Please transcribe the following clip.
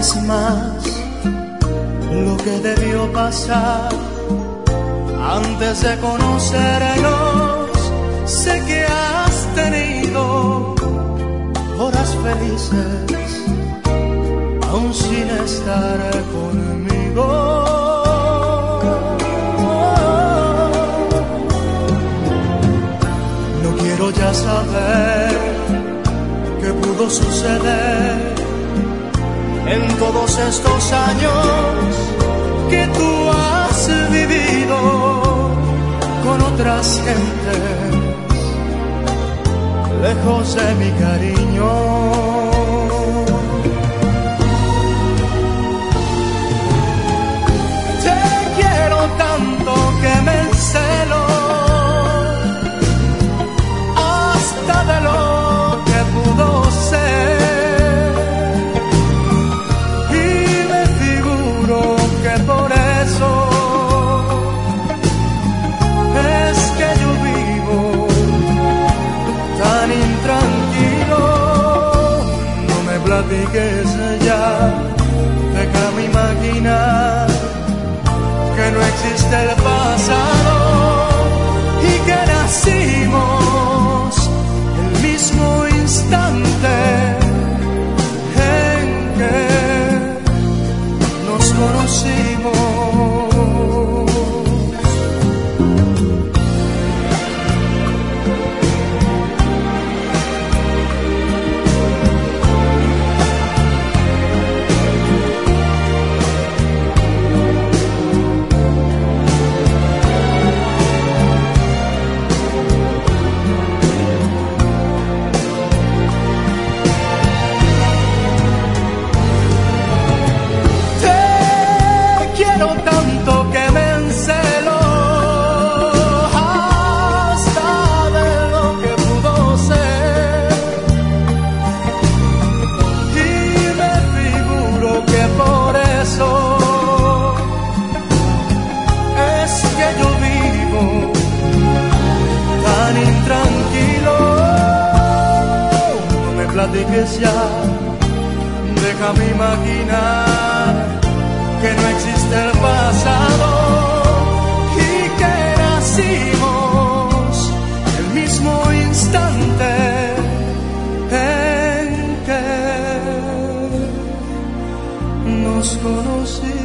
es más lo que debió pasar antes de conocernos. Sé que has tenido horas felices aún sin estar conmigo. No quiero ya saber qué pudo suceder en todos estos años que tú has vivido con otras gentes, lejos de mi cariño. Te quiero tanto que me encelo hasta de lo que pudo ser, y me figuro que por eso es que yo vivo tan intranquilo. No me platiques ya, déjame imaginar que no existe el pasado y que nacimos el mismo instante en que nos conocimos. Tanto que me encelo hasta de lo que pudo ser, y me figuro que por eso es que yo vivo tan intranquilo. No me platiques ya, déjame imaginar que no existe el pasado y que nacimos el mismo instante en que nos conocimos.